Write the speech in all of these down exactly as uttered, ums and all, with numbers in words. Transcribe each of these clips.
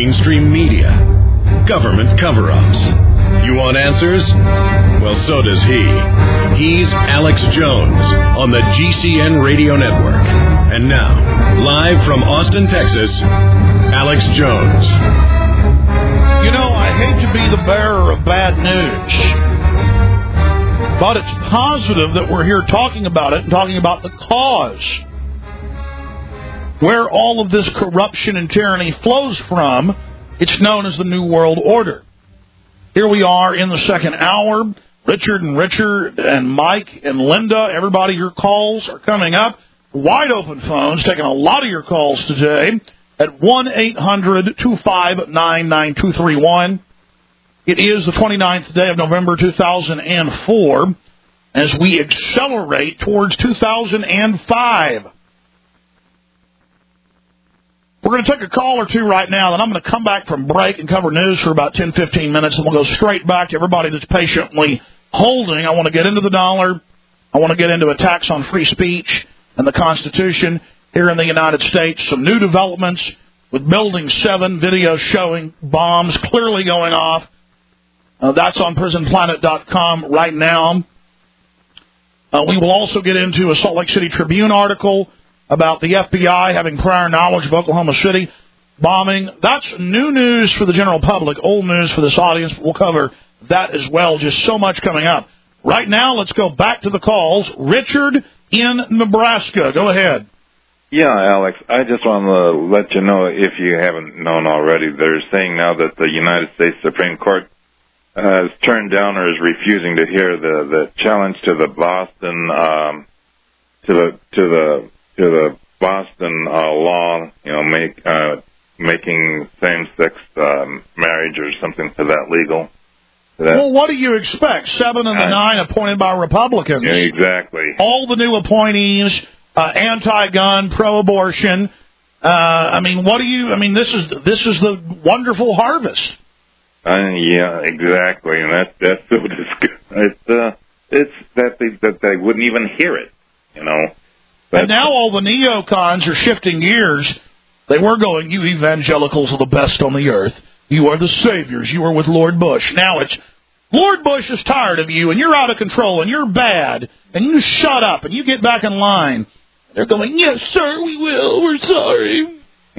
mainstream media, government cover-ups. You want answers? Well, so does he. He's Alex Jones on the G C N Radio Network. And now, live from Austin, Texas, Alex Jones. You know, I hate to be the bearer of bad news, but it's positive that we're here talking about it and talking about the cause where all of this corruption and tyranny flows from. It's known as the New World Order. Here we are in the second hour. Richard and Richard and Mike and Linda, everybody, your calls are coming up. Wide open phones, taking a lot of your calls today at one eight hundred two five nine nine two three one. It is the twenty-ninth day of November two thousand four as we accelerate towards two thousand five. We're going to take a call or two right now, then I'm going to come back from break and cover news for about ten, fifteen minutes, and we'll go straight back to everybody that's patiently holding. I want to get into the dollar. I want to get into attacks on free speech and the Constitution here in the United States. Some new developments with Building seven, videos showing bombs clearly going off. Uh, that's on prison planet dot com right now. Uh, we will also get into a Salt Lake City Tribune article about the F B I having prior knowledge of Oklahoma City bombing. That's new news for the general public, old news for this audience. We'll cover that as well. Just so much coming up. Right now, let's go back to the calls. Richard in Nebraska. Go ahead. Yeah, Alex, I just want to let you know, if you haven't known already, they're saying now that the United States Supreme Court has turned down or is refusing to hear the, the challenge to the Boston, um, to the, to the, to the Boston uh, law, you know, make uh, making same-sex um, marriage or something to that legal. To that. Well, what do you expect? Seven of the uh, nine appointed by Republicans. Yeah, exactly. All the new appointees, uh, anti-gun, pro-abortion. Uh, I mean, what do you? I mean, this is this is the wonderful harvest. Uh, yeah, exactly, and that that's so disgusting. It's uh, it's that they that they wouldn't even hear it, you know. And now all the neocons are shifting gears. They were going, you evangelicals are the best on the earth. You are the saviors. You are with Lord Bush. Now it's, Lord Bush is tired of you, and you're out of control, and you're bad, and you shut up, and you get back in line. They're going, yes, sir, we will. We're sorry.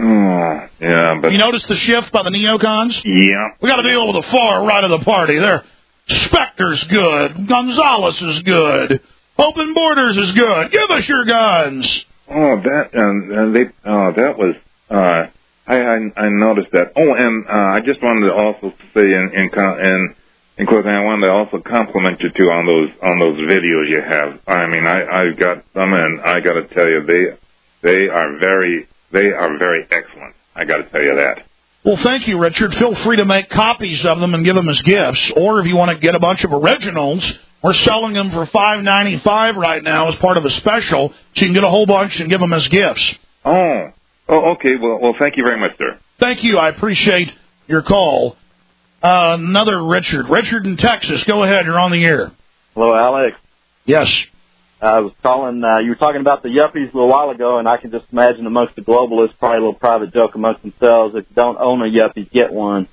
Oh, yeah, but... You notice the shift by the neocons? Yeah. We got to deal with the far right of the party. They're, Specter's good. Gonzalez is good. Open Borders is good. Give us your guns. Oh, that and, and they. Oh, that was. Uh, I, I I noticed that. Oh, and uh, I just wanted to also say in in in, in closing, I wanted to also compliment you too on those on those videos you have. I mean, I I got some, and I got to tell you, they they are very they are very excellent. I got to tell you that. Well, thank you, Richard. Feel free to make copies of them and give them as gifts, or if you want to get a bunch of originals. We're selling them for five ninety-five right now as part of a special, so you can get a whole bunch and give them as gifts. Oh, oh, okay. Well, well, thank you very much, sir. Thank you. I appreciate your call. Uh, another Richard. Richard in Texas. Go ahead. You're on the air. Hello, Alex. Yes. I was calling. Uh, you were talking about the yuppies a little while ago, and I can just imagine amongst the globalists, probably a little private joke amongst themselves. If you don't own a yuppie, get one.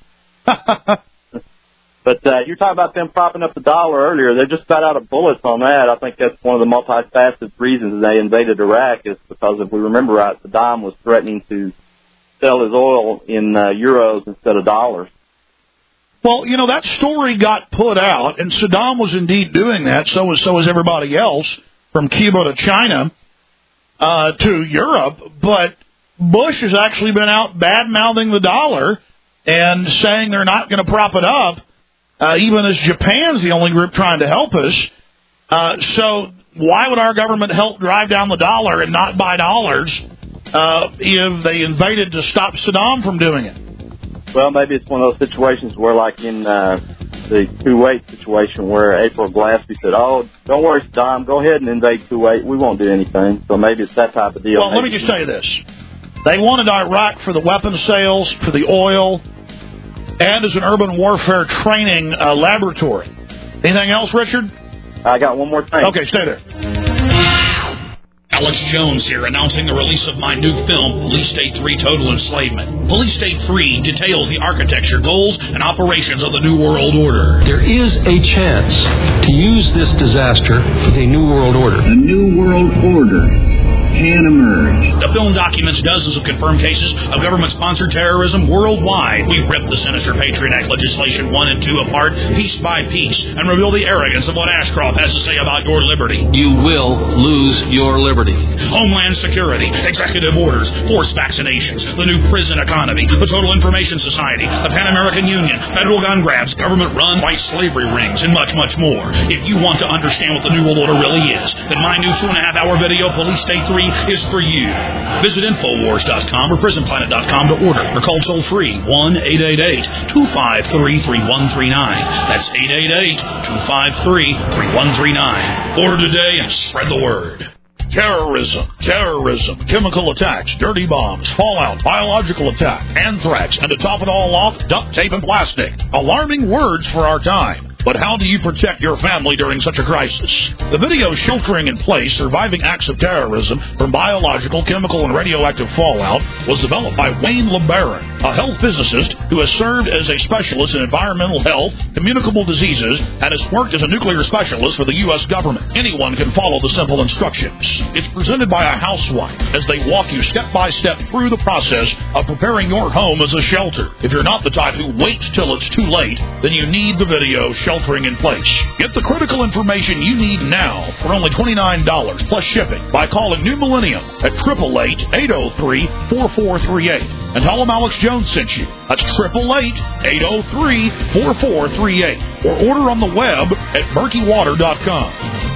But uh, you were talking about them propping up the dollar earlier. They just got out of bullets on that. I think that's one of the multifaceted reasons they invaded Iraq is because, if we remember right, Saddam was threatening to sell his oil in uh, euros instead of dollars. Well, you know, that story got put out, and Saddam was indeed doing that. So was, so was everybody else, from Cuba to China uh, to Europe. But Bush has actually been out bad-mouthing the dollar and saying they're not going to prop it up. Uh, even as Japan's the only group trying to help us. Uh, so why would our government help drive down the dollar and not buy dollars uh, if they invaded to stop Saddam from doing it? Well, maybe it's one of those situations where, like in uh, the Kuwait situation, where April Glaspie said, oh, don't worry, Saddam, go ahead and invade Kuwait. We won't do anything. So maybe it's that type of deal. Well, maybe let me just tell you this. They wanted Iraq for the weapons sales, for the oil, and as an urban warfare training uh, laboratory. Anything else, Richard? I got one more thing. Okay, stay there. Alex Jones here, announcing the release of my new film, Police State three Total Enslavement. Police State three details the architecture, goals, and operations of the New World Order. There is a chance to use this disaster for the New World Order. A New World Order can emerge. The film documents dozens of confirmed cases of government-sponsored terrorism worldwide. We rip the sinister Patriot Act legislation one and two apart, piece by piece, and reveal the arrogance of what Ashcroft has to say about your liberty. You will lose your liberty. Homeland Security, executive orders, forced vaccinations, the new prison economy, the Total Information Society, the Pan American Union, federal gun grabs, government-run white slavery rings, and much, much more. If you want to understand what the New World Order really is, then my new two-and-a-half-hour video, Police State three, is for you. Visit Infowars dot com or Prison Planet dot com to order, or call toll-free one eight eight eight, two five three, three one three nine. That's eight eight eight, two five three, three one three nine. Order today and spread the word. Terrorism, terrorism, chemical attacks, dirty bombs, fallout, biological attack, anthrax, and to top it all off, duct tape and plastic. Alarming words for our time. But how do you protect your family during such a crisis? The video Sheltering in Place, Surviving Acts of Terrorism from Biological, Chemical, and Radioactive Fallout was developed by Wayne LeBaron, a health physicist who has served as a specialist in environmental health, communicable diseases, and has worked as a nuclear specialist for the U S government. Anyone can follow the simple instructions. It's presented by a housewife as they walk you step by step through the process of preparing your home as a shelter. If you're not the type who waits till it's too late, then you need the video Sheltering in Place. Get the critical information you need now for only twenty-nine dollars plus shipping by calling New Millennium at eight eight eight, eight oh three, four four three eight and tell them Alex Jones sent you. That's eight eight eight, eight oh three, four four three eight or order on the web at murky water dot com.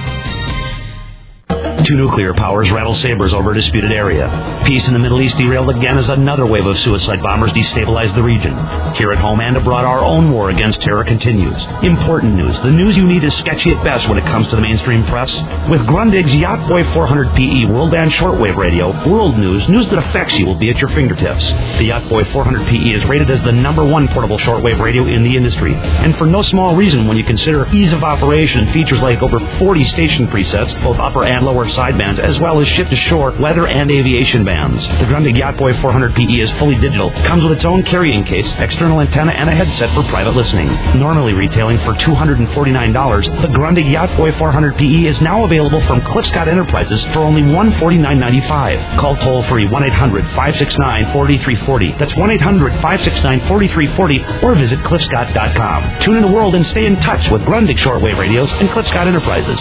Two nuclear powers rattle sabers over a disputed area. Peace in the Middle East derailed again as another wave of suicide bombers destabilized the region. Here at home and abroad, our own war against terror continues. Important news. The news you need is sketchy at best when it comes to the mainstream press. With Grundig's Yacht Boy four hundred P E World Band Shortwave Radio, world news, news that affects you, will be at your fingertips. The Yacht Boy four hundred P E is rated as the number one portable shortwave radio in the industry. And for no small reason when you consider ease of operation and features like over forty station presets, both upper and lower sidebands, as well as ship-to-shore, weather, and aviation bands. The Grundig Yacht Boy four hundred P E is fully digital, comes with its own carrying case, external antenna, and a headset for private listening. Normally retailing for two hundred forty-nine dollars, the Grundig Yacht Boy four hundred P E is now available from Cliff Scott Enterprises for only one hundred forty-nine ninety-five. Call toll-free one eight hundred, five six nine, four three four zero. That's one eight hundred, five six nine, four three four zero or visit cliff scott dot com. Tune in the world and stay in touch with Grundig Shortwave Radios and Cliff Scott Enterprises.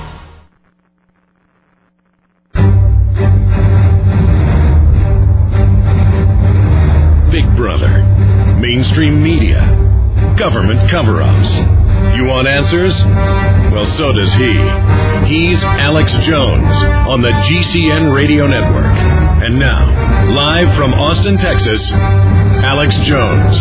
Big Brother, mainstream media, government cover-ups. You want answers? Well, so does he. He's Alex Jones on the G C N Radio Network. And now, live from Austin, Texas, Alex Jones.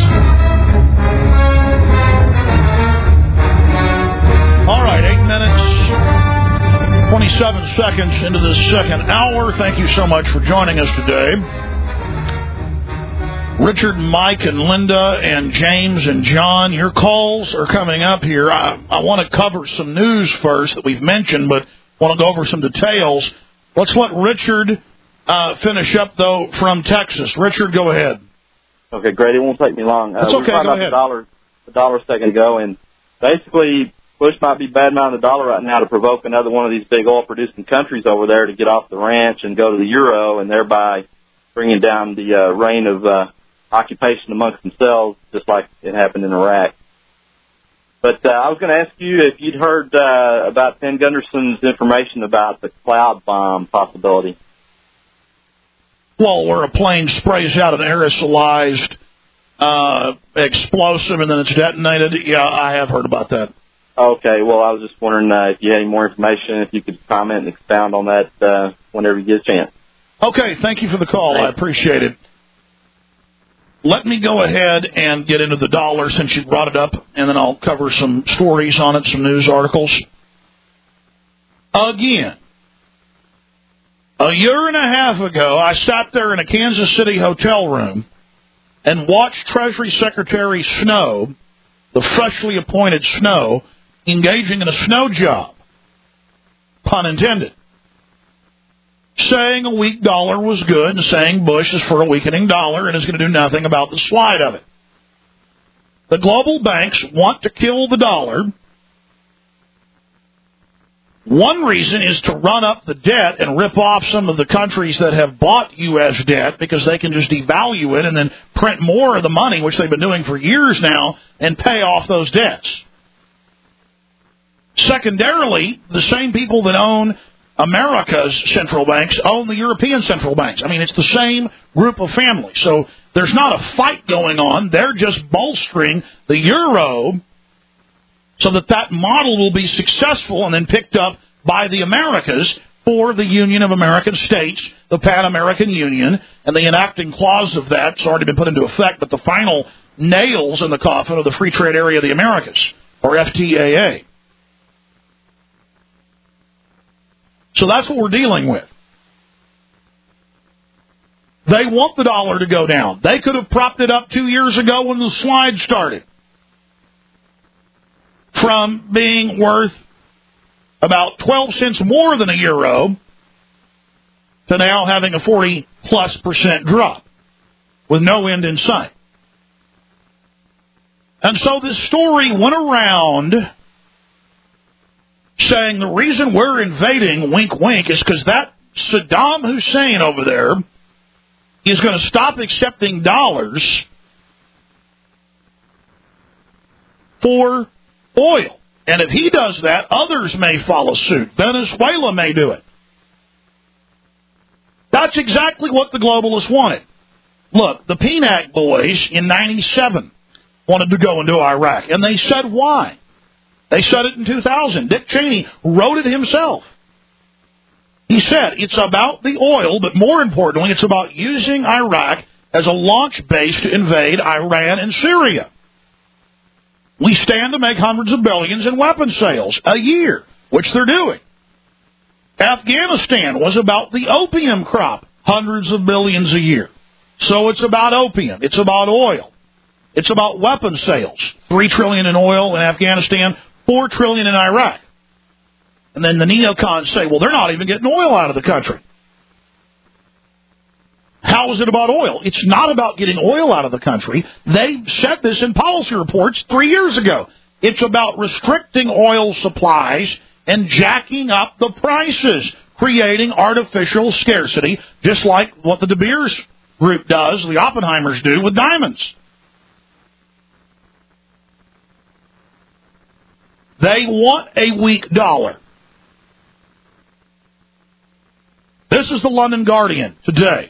All right, eight minutes, twenty-seven seconds into this second hour. Thank you so much for joining us today. Richard, Mike, and Linda, and James, and John, your calls are coming up here. I, I want to cover some news first that we've mentioned, but want to go over some details. Let's let Richard uh, finish up, though, from Texas. Richard, go ahead. Okay, great. It won't take me long. That's uh, okay, we were talking go about ahead. The dollar, the dollar a second ago, and basically Bush might be bad-mouthing the dollar right now to provoke another one of these big oil-producing countries over there to get off the ranch and go to the euro, and thereby bringing down the uh, reign of uh, occupation amongst themselves, just like it happened in Iraq. But uh, I was going to ask you if you'd heard uh, about Penn Gunderson's information about the cloud bomb possibility. Well, where a plane sprays out an aerosolized uh, explosive and then it's detonated. Yeah, I have heard about that. Okay, well, I was just wondering uh, if you had any more information, if you could comment and expound on that uh, whenever you get a chance. Okay, thank you for the call. Thanks. I appreciate it. Let me go ahead and get into the dollar since you brought it up, and then I'll cover some stories on it, some news articles. Again, a year and a half ago, I sat there in a Kansas City hotel room and watched Treasury Secretary Snow, the freshly appointed Snow, engaging in a snow job. Pun intended. saying a weak dollar was good and saying Bush is for a weakening dollar and is going to do nothing about the slide of it. The global banks want to kill the dollar. One reason is to run up the debt and rip off some of the countries that have bought U S debt because they can just devalue it and then print more of the money, which they've been doing for years now, and pay off those debts. Secondarily, the same people that own America's central banks own the European central banks. I mean, it's the same group of families. So there's not a fight going on. They're just bolstering the euro so that that model will be successful and then picked up by the Americas for the Union of American States, the Pan-American Union, and the enacting clause of that's already been put into effect, but the final nails in the coffin of the Free Trade Area of the Americas, or F T A A. So that's what we're dealing with. They want the dollar to go down. They could have propped it up two years ago when the slide started, from being worth about twelve cents more than a euro to now having a forty plus percent drop with no end in sight. And so this story went around saying the reason we're invading, wink, wink, is because that Saddam Hussein over there is going to stop accepting dollars for oil. And if he does that, others may follow suit. Venezuela may do it. That's exactly what the globalists wanted. Look, the P N A C boys in ninety-seven wanted to go into Iraq, and they said why. They said it in two thousand. Dick Cheney wrote it himself. He said it's about the oil, but more importantly, it's about using Iraq as a launch base to invade Iran and Syria. We stand to make hundreds of billions in weapons sales a year, which they're doing. Afghanistan was about the opium crop, hundreds of billions a year. So it's about opium. It's about oil. It's about weapons sales. Three trillion in oil in Afghanistan, four trillion in Iraq. And then the neocons say, well, they're not even getting oil out of the country. How is it about oil? It's not about getting oil out of the country. They said this in policy reports three years ago. It's about restricting oil supplies and jacking up the prices, creating artificial scarcity, just like what the De Beers group does, the Oppenheimers do with diamonds. They want a weak dollar. This is the London Guardian today.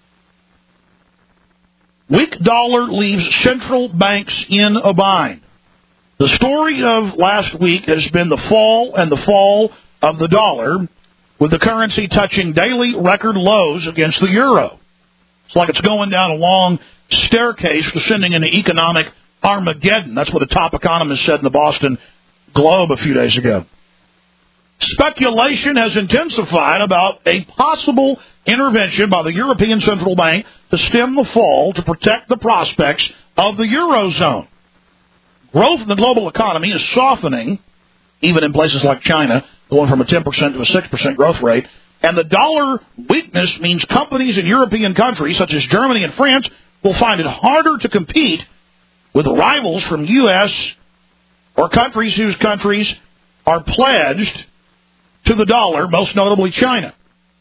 Weak dollar leaves central banks in a bind. The story of last week has been the fall and the fall of the dollar, with the currency touching daily record lows against the euro. It's like it's going down a long staircase descending into economic Armageddon. That's what a top economist said in the Boston Globe a few days ago. Speculation has intensified about a possible intervention by the European Central Bank to stem the fall to protect the prospects of the Eurozone. Growth in the global economy is softening, even in places like China, going from a ten percent to a six percent growth rate. And the dollar weakness means companies in European countries, such as Germany and France, will find it harder to compete with rivals from U S or countries whose countries are pledged to the dollar, most notably China.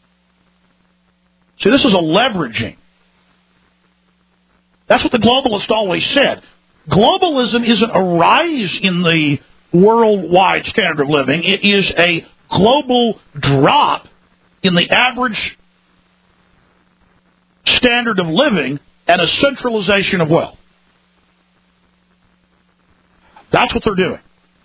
See, this is a leveraging. That's what the globalists always said. Globalism isn't a rise in the worldwide standard of living. It is a global drop in the average standard of living and a centralization of wealth. That's what they're doing.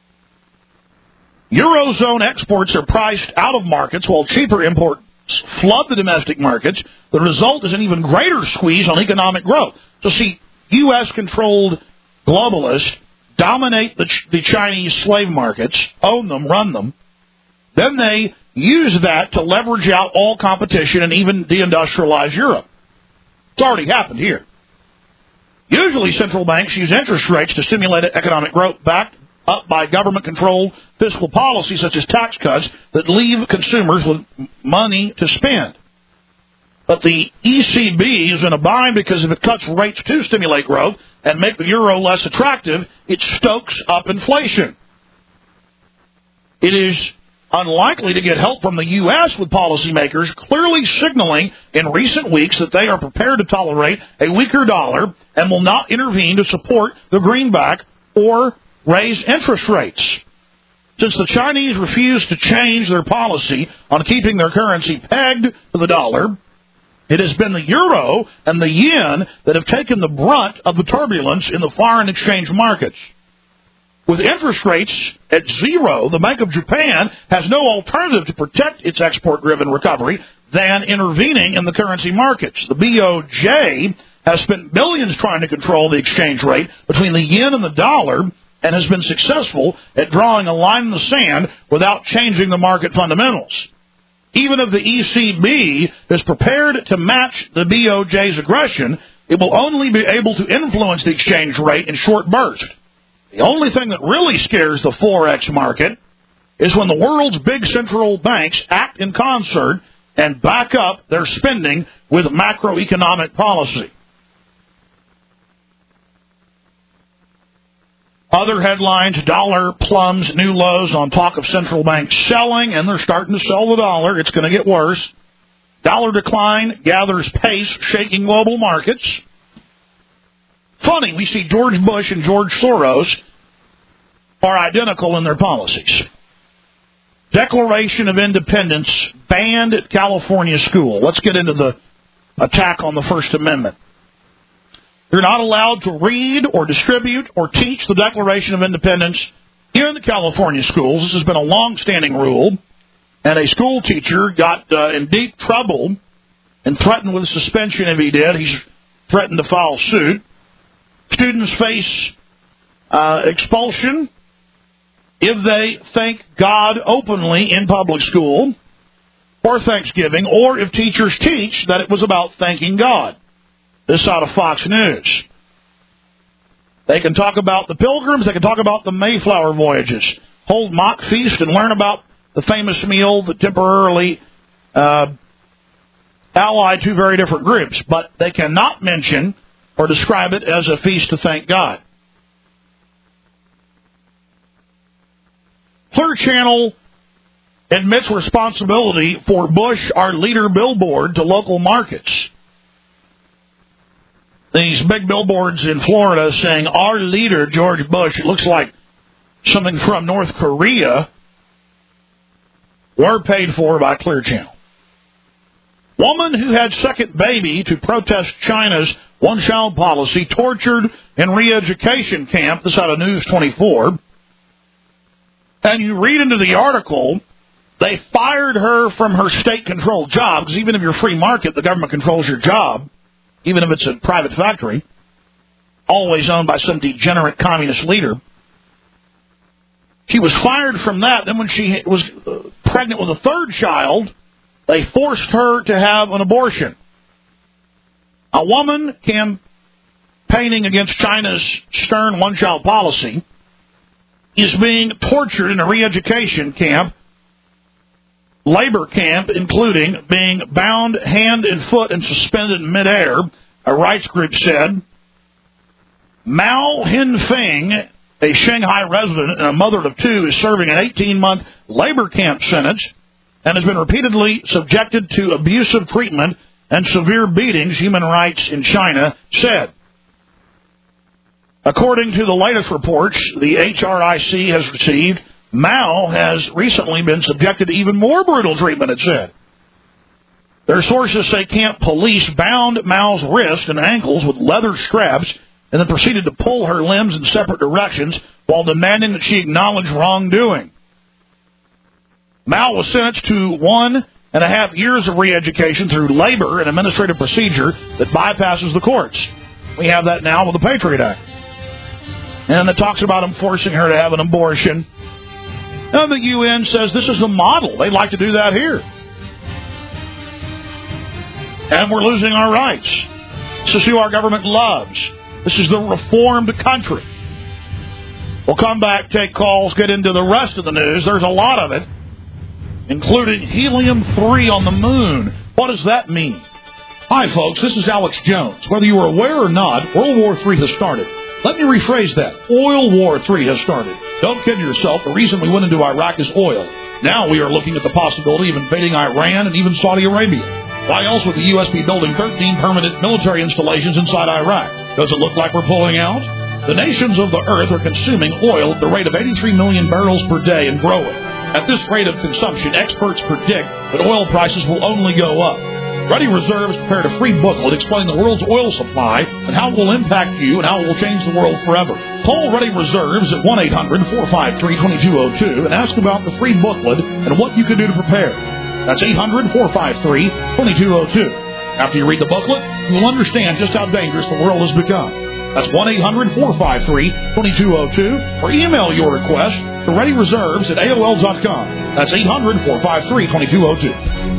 Eurozone exports are priced out of markets while cheaper imports flood the domestic markets. The result is an even greater squeeze on economic growth. So see, U S-controlled globalists dominate the, the Chinese slave markets, own them, run them. Then they use that to leverage out all competition and even deindustrialize Europe. It's already happened here. Usually central banks use interest rates to stimulate economic growth backed up by government-controlled fiscal policies such as tax cuts that leave consumers with money to spend. But the E C B is in a bind because if it cuts rates to stimulate growth and make the euro less attractive, it stokes up inflation. It is unlikely to get help from the U S with policymakers clearly signaling in recent weeks that they are prepared to tolerate a weaker dollar and will not intervene to support the greenback or raise interest rates. Since the Chinese refuse to change their policy on keeping their currency pegged to the dollar, it has been the euro and the yen that have taken the brunt of the turbulence in the foreign exchange markets. With interest rates at zero, the Bank of Japan has no alternative to protect its export-driven recovery than intervening in the currency markets. The B O J has spent billions trying to control the exchange rate between the yen and the dollar and has been successful at drawing a line in the sand without changing the market fundamentals. Even if the E C B is prepared to match the B O J's aggression, it will only be able to influence the exchange rate in short bursts. The only thing that really scares the Forex market is when the world's big central banks act in concert and back up their spending with macroeconomic policy. Other headlines, dollar plumbs new lows on talk of central banks selling, and they're starting to sell the dollar. It's going to get worse. Dollar decline gathers pace, shaking global markets. Funny, we see George Bush and George Soros are identical in their policies. Declaration of Independence banned at California school. Let's get into the attack on the First Amendment. You're not allowed to read or distribute or teach the Declaration of Independence in the California schools. This has been a long-standing rule, and a school teacher got uh, in deep trouble and threatened with suspension if he did. He's threatened to file suit. Students face uh, expulsion if they thank God openly in public school or Thanksgiving, or if teachers teach that it was about thanking God. This out of Fox News. They can talk about the Pilgrims. They can talk about the Mayflower voyages. Hold mock feast and learn about the famous meal that temporarily uh, allied two very different groups. But they cannot mention or describe it as a feast to thank God. Clear Channel admits responsibility for Bush, our leader billboard, to local markets. These big billboards in Florida saying, our leader, George Bush, it looks like something from North Korea, were paid for by Clear Channel. Woman who had second baby to protest China's one-child policy tortured in re-education camp. This out of News twenty-four. And you read into the article, they fired her from her state-controlled job, because even if you're free market, the government controls your job, even if it's a private factory, always owned by some degenerate communist leader. She was fired from that. Then when she was pregnant with a third child, they forced her to have an abortion. A woman campaigning against China's stern one-child policy is being tortured in a re-education camp, labor camp, including being bound hand and foot and suspended in midair, a rights group said. Mao Hinfeng, a Shanghai resident and a mother of two, is serving an eighteen-month labor camp sentence and has been repeatedly subjected to abusive treatment and severe beatings, Human Rights in China said. According to the latest reports the H R I C has received, Mao has recently been subjected to even more brutal treatment, it said. Their sources say camp police bound Mao's wrists and ankles with leather straps and then proceeded to pull her limbs in separate directions while demanding that she acknowledge wrongdoing. Mao was sentenced to one and a half years of re-education through labor and administrative procedure that bypasses the courts. We have that now with the Patriot Act. And it talks about him forcing her to have an abortion. And the U N says this is the model. They'd like to do that here. And we're losing our rights. This is who our government loves. This is the reformed country. We'll come back, take calls, get into the rest of the news. There's a lot of it, including helium three on the moon. What does that mean? Hi, folks. This is Alex Jones. Whether you are aware or not, World War Three has started. Let me rephrase that. Oil War Three has started. Don't kid yourself. The reason we went into Iraq is oil. Now we are looking at the possibility of invading Iran and even Saudi Arabia. Why else would the U S be building thirteen permanent military installations inside Iraq? Does it look like we're pulling out? The nations of the earth are consuming oil at the rate of eighty-three million barrels per day and growing. At this rate of consumption, experts predict that oil prices will only go up. Ready Reserves prepared a free booklet explaining the world's oil supply and how it will impact you and how it will change the world forever. Call Ready Reserves at one eight hundred four five three two two zero two and ask about the free booklet and what you can do to prepare. That's eight hundred four five three two two zero two. After you read the booklet, you will understand just how dangerous the world has become. That's one eight hundred four five three two two zero two or email your request to Ready Reserves at A O L dot com. That's eight hundred four five three two two zero two.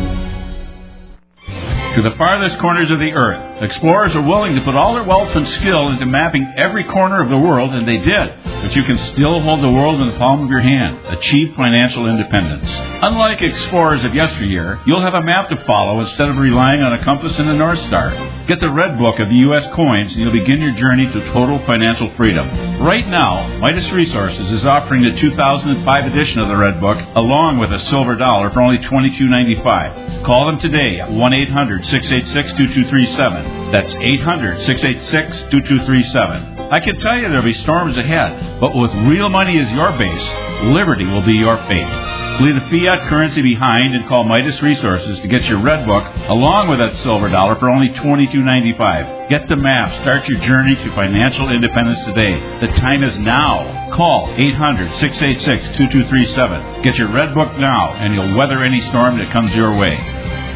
To the farthest corners of the earth, explorers are willing to put all their wealth and skill into mapping every corner of the world, and they did. But you can still hold the world in the palm of your hand. Achieve financial independence. Unlike explorers of yesteryear, you'll have a map to follow instead of relying on a compass and a North Star. Get the Red Book of the U S coins, and you'll begin your journey to total financial freedom. Right now, Midas Resources is offering the two thousand five edition of the Red Book, along with a silver dollar for only twenty-two ninety-five. Call them today at one eight hundred six eight six two two three seven. That's eight hundred six eight six two two three seven. I can tell you there'll be storms ahead, but with real money as your base, liberty will be your fate. Leave the fiat currency behind and call Midas Resources to get your Red Book along with that silver dollar for only twenty-two ninety-five. Get the map. Start your journey to financial independence today. The time is now. Call eight hundred six eight six two two three seven. Get your Red Book now, and you'll weather any storm that comes your way.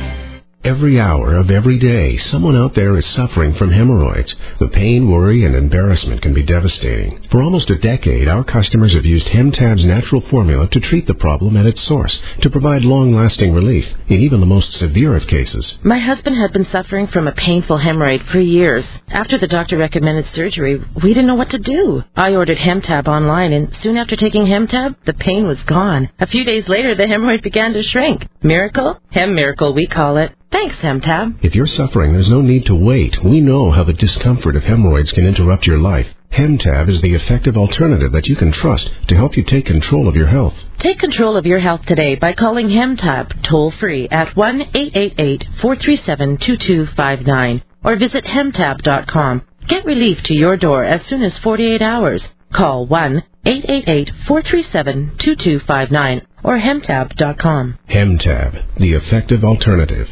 Every hour of every day, someone out there is suffering from hemorrhoids. The pain, worry, and embarrassment can be devastating. For almost a decade, our customers have used Hemtab's natural formula to treat the problem at its source, to provide long-lasting relief in even the most severe of cases. My husband had been suffering from a painful hemorrhoid for years. After the doctor recommended surgery, we didn't know what to do. I ordered Hemtab online, and soon after taking Hemtab, the pain was gone. A few days later, the hemorrhoid began to shrink. Miracle? Hem miracle, we call it. Thanks, Hemtab. If you're suffering, there's no need to wait. We know how the discomfort of hemorrhoids can interrupt your life. Hemtab is the effective alternative that you can trust to help you take control of your health. Take control of your health today by calling Hemtab toll-free at one eight eight eight four three seven two two five nine or visit hemtab dot com. Get relief to your door as soon as forty-eight hours. Call one eight eight eight four three seven two two five nine or hemtab dot com. Hemtab, the effective alternative.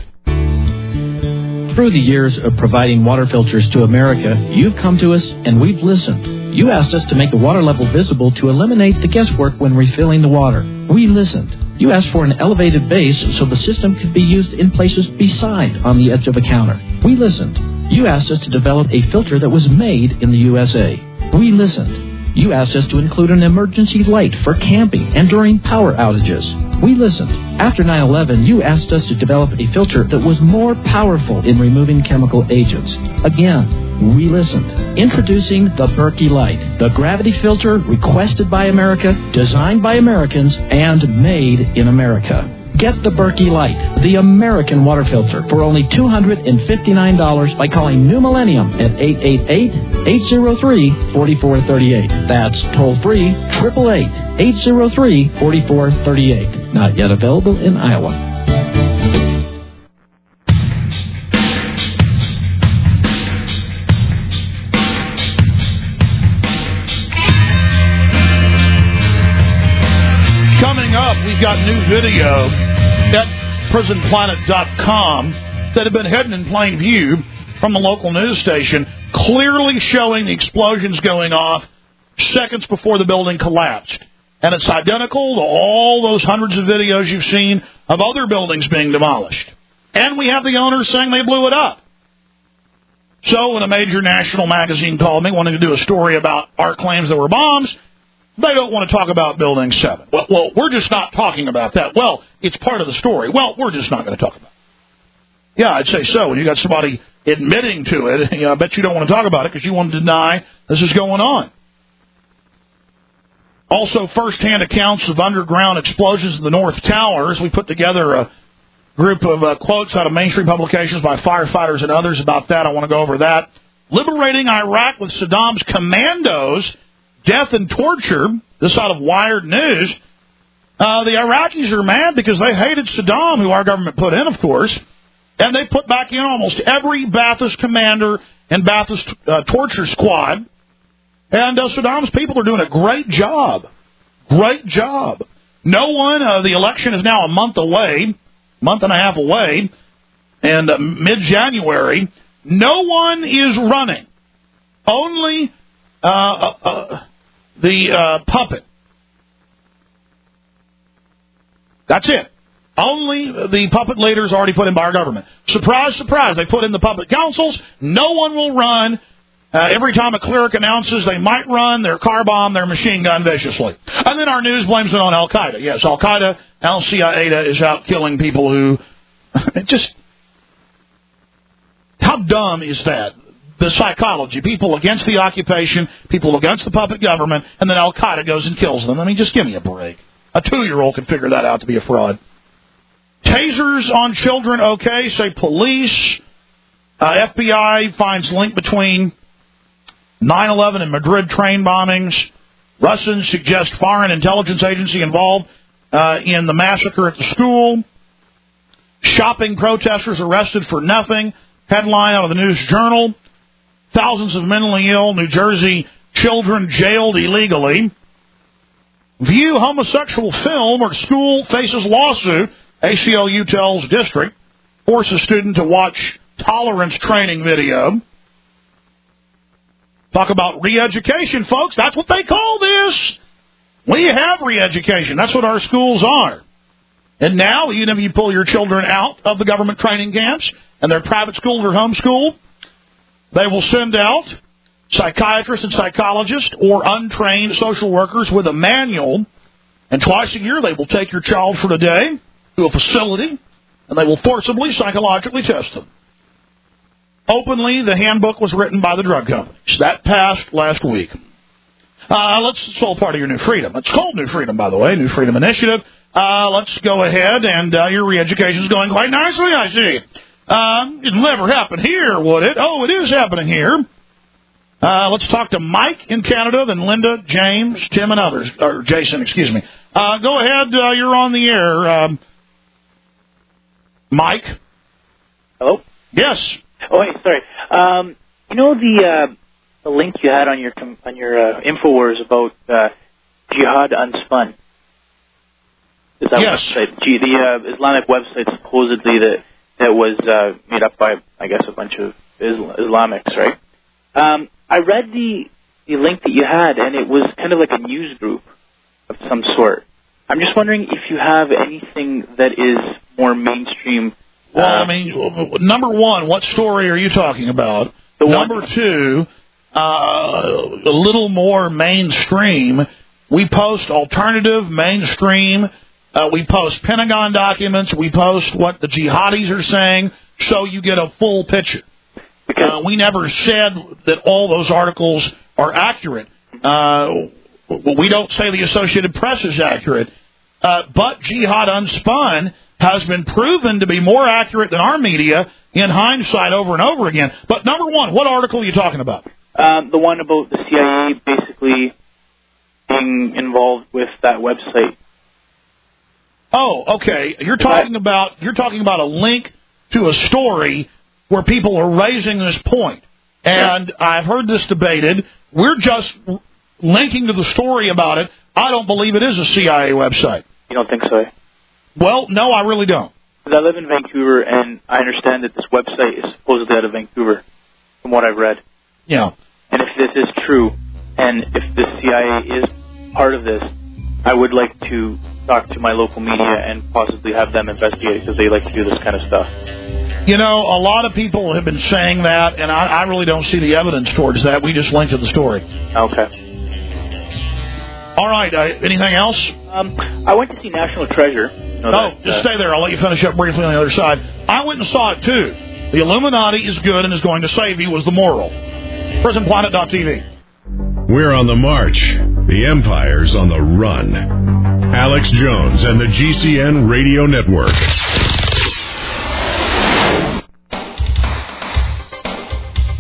Through the years of providing water filters to America, you've come to us and we've listened. You asked us to make the water level visible to eliminate the guesswork when refilling the water. We listened. You asked for an elevated base so the system could be used in places beside on the edge of a counter. We listened. You asked us to develop a filter that was made in the U S A. We listened. You asked us to include an emergency light for camping and during power outages. We listened. After nine eleven, you asked us to develop a filter that was more powerful in removing chemical agents. Again, we listened. Introducing the Berkey Light, the gravity filter requested by America, designed by Americans, and made in America. Get the Berkey Light, the American water filter, for only two hundred fifty-nine dollars by calling New Millennium at eight eight eight, eight zero three, four four three eight. That's toll-free, eight eight eight, eight zero three, four four three eight. Not yet available in Iowa. Coming up, we've got new video at prison planet dot com that have been hidden in plain view from the local news station, clearly showing the explosions going off seconds before the building collapsed. And it's identical to all those hundreds of videos you've seen of other buildings being demolished. And we have the owners saying they blew it up. So when a major national magazine called me wanting to do a story about our claims that were bombs, they don't want to talk about Building seven. Well, well, we're just not talking about that. Well, it's part of the story. Well, we're just not going to talk about it. Yeah, I'd say so. When you got somebody admitting to it, you know, I bet you don't want to talk about it because you want to deny this is going on. Also, first-hand accounts of underground explosions in the North Tower. As we put together a group of uh, quotes out of mainstream publications by firefighters and others about that. I want to go over that. Liberating Iraq with Saddam's commandos, death and torture. This out of Wired News. Uh, the Iraqis are mad because they hated Saddam, who our government put in, of course, and they put back in almost every Ba'athist commander and Ba'athist uh, torture squad. And uh, Saddam's people are doing a great job. Great job. No one, uh, the election is now a month away, month and a half away, and uh, mid-January, no one is running. Only uh, uh, uh, the uh, puppet. That's it. Only the puppet leaders already put in by our government. Surprise, surprise, they put in the puppet councils. No one will run. Uh, every time a cleric announces they might run, they're car bomb, they're machine gun viciously. And then our news blames it on Al-Qaeda. Yes, Al-Qaeda, Al-Qaeda is out killing people who... just... How dumb is that? The psychology. People against the occupation, people against the puppet government, and then Al-Qaeda goes and kills them. I mean, just give me a break. A two-year-old can figure that out to be a fraud. Tasers on children, okay, say police. Uh, F B I finds link between nine eleven and Madrid train bombings. Russians suggest foreign intelligence agency involved uh, in the massacre at the school. Shopping protesters arrested for nothing. Headline out of the News Journal. Thousands of mentally ill New Jersey children jailed illegally. View homosexual film or school faces lawsuit. A C L U tells district. Forces student to watch tolerance training video. Talk about re-education, folks. That's what they call this. We have re-education. That's what our schools are. And now, even if you pull your children out of the government training camps and they're private schooled or homeschooled, they will send out psychiatrists and psychologists or untrained social workers with a manual, and twice a year they will take your child for the day to a facility, and they will forcibly psychologically test them. Openly, the handbook was written by the drug companies. That passed last week. Uh, let's, it's all part of your New Freedom. It's called New Freedom, by the way, New Freedom Initiative. Uh, let's go ahead, and uh, your re-education is going quite nicely, I see. Um, it'll never happen here, would it? Oh, it is happening here. Uh, let's talk to Mike in Canada, then Linda, James, Tim, and others. Or Jason, excuse me. Uh, go ahead. Uh, you're on the air. Um, Mike? Hello? Yes. Oh, hey, sorry. Um, you know the uh, the link you had on your on your uh, InfoWars about uh, Jihad Unspun? Is that yes. website? Gee, the uh, Islamic website supposedly that that was uh, made up by, I guess, a bunch of Islam- Islamics, right? Um, I read the the link that you had, and it was kind of like a news group of some sort. I'm just wondering if you have anything that is more mainstream. Well, uh, I mean, number one, what story are you talking about? The number one- two, uh, a little more mainstream. We post alternative, mainstream. Uh, we post Pentagon documents. We post what the jihadis are saying, so you get a full picture. Uh, we never said that all those articles are accurate. Uh, we don't say the Associated Press is accurate. Uh, but Jihad Unspun has been proven to be more accurate than our media in hindsight over and over again. But number one, what article are you talking about? Um, the one about the C I A basically being involved with that website. Oh, okay. You're talking about you're talking about a link to a story where people are raising this point. And I've heard this debated. We're just linking to the story about it. I don't believe it is a C I A website. You don't think so? Well, no, I really don't. Because I live in Vancouver, and I understand that this website is supposedly out of Vancouver, from what I've read. Yeah. And if this is true, and if the C I A is part of this, I would like to talk to my local media and possibly have them investigate it, because they like to do this kind of stuff. You know, a lot of people have been saying that, and I, I really don't see the evidence towards that. We just linked to the story. Okay. All right. Uh, anything else? Um, I went to see National Treasure. You know, oh, that, just uh, stay there. I'll let you finish up briefly on the other side. I went and saw it, too. The Illuminati is good and is going to save you was the moral. prison planet dot t v. We're on the march. The Empire's on the run. Alex Jones and the G C N Radio Network.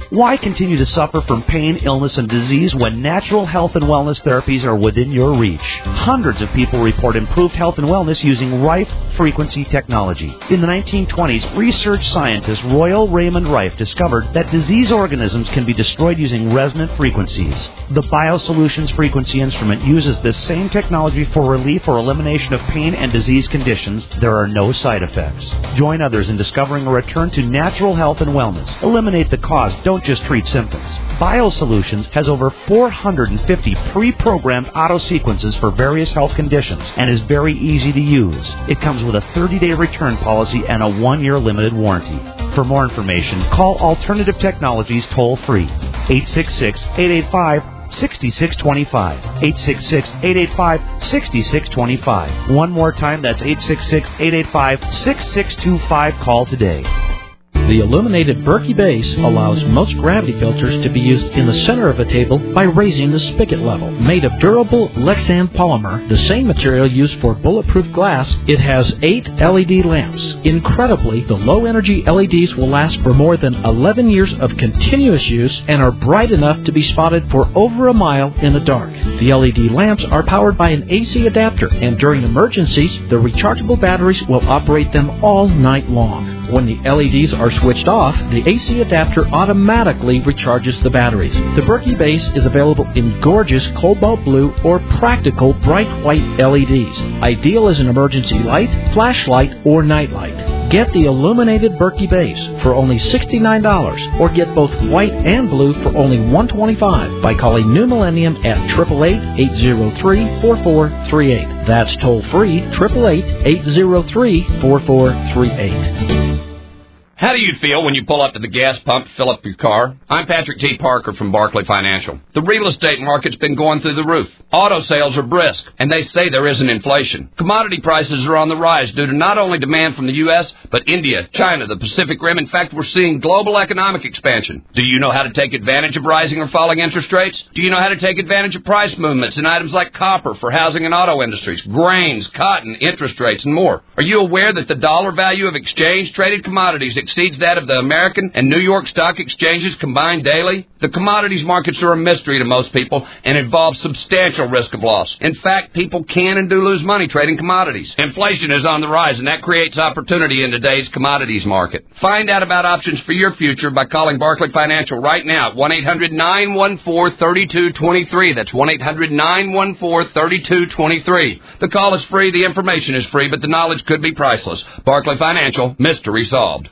Why continue to suffer from pain, illness, and disease when natural health and wellness therapies are within your reach? Hundreds of people report improved health and wellness using Rife frequency technology. In the nineteen twenties, research scientist Royal Raymond Rife discovered that disease organisms can be destroyed using resonant frequencies. The BioSolutions frequency instrument uses this same technology for relief or elimination of pain and disease conditions. There are no side effects. Join others in discovering a return to natural health and wellness. Eliminate the cause, don't just treat symptoms. BioSolutions has over four hundred fifty pre-programmed auto sequences for various health conditions and is very easy to use. It comes with a thirty-day return policy and a one-year limited warranty. For more information, call Alternative Technologies toll-free, eight six six, eight eight five, six six two five, eight six six, eight eight five, six six two five. One more time, that's eight six six, eight eight five, six six two five. Call today. The illuminated Berkey base allows most gravity filters to be used in the center of a table by raising the spigot level. Made of durable Lexan polymer, the same material used for bulletproof glass, it has eight L E D lamps. Incredibly, the low-energy L E Ds will last for more than eleven years of continuous use and are bright enough to be spotted for over a mile in the dark. The L E D lamps are powered by an A C adapter, and during emergencies, the rechargeable batteries will operate them all night long. When the L E Ds are switched off, the A C adapter automatically recharges the batteries. The Berkey base is available in gorgeous cobalt blue or practical bright white L E Ds. Ideal as an emergency light, flashlight, or nightlight. Get the illuminated Berkey base for only sixty-nine dollars, or get both white and blue for only one hundred twenty-five dollars by calling New Millennium at eight eight eight, eight zero three, four four three eight. That's toll free, eight eight eight, eight zero three, four four three eight. How do you feel when you pull up to the gas pump to fill up your car? I'm Patrick T. Parker from Barclay Financial. The real estate market's been going through the roof. Auto sales are brisk, and they say there isn't inflation. Commodity prices are on the rise due to not only demand from the U S, but India, China, the Pacific Rim. In fact, we're seeing global economic expansion. Do you know how to take advantage of rising or falling interest rates? Do you know how to take advantage of price movements in items like copper for housing and auto industries, grains, cotton, interest rates, and more? Are you aware that the dollar value of exchange-traded commodities exceeds that of the American and New York stock exchanges combined daily? The commodities markets are a mystery to most people and involve substantial risk of loss. In fact, people can and do lose money trading commodities. Inflation is on the rise, and that creates opportunity in today's commodities market. Find out about options for your future by calling Barclay Financial right now at one eight hundred, nine one four, three two two three. That's one eight hundred, nine one four, three two two three. The call is free, the information is free, but the knowledge could be priceless. Barclay Financial, mystery solved.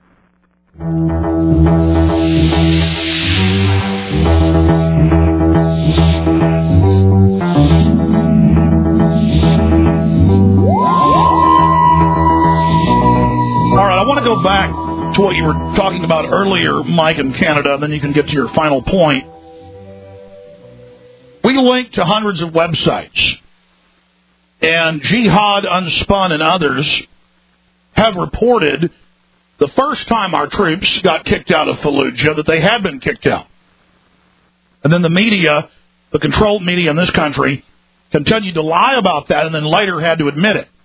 All right, I want to go back to what you were talking about earlier, Mike, in Canada, and then you can get to your final point. We linked to hundreds of websites, and Jihad Unspun and others have reported the first time our troops got kicked out of Fallujah that they had been kicked out. And then the media, the controlled media in this country, continued to lie about that and then later had to admit it.